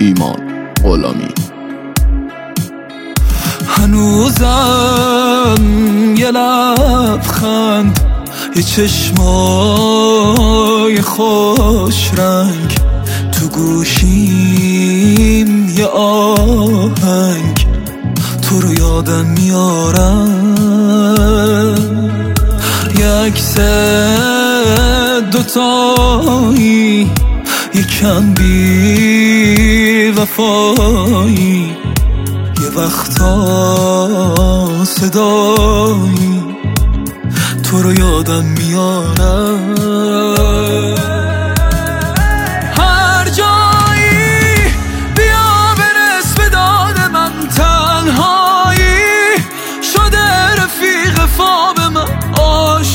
ایمان غلامی. هنوزم یه لبخند، یه چشمای خوش رنگ، تو گوشیم یه آهنگ، تو رو یادم میارم. یه عکس دوتایی، یکم بی وفایی، یه وقتا صدایی، تو رو یادم میارم.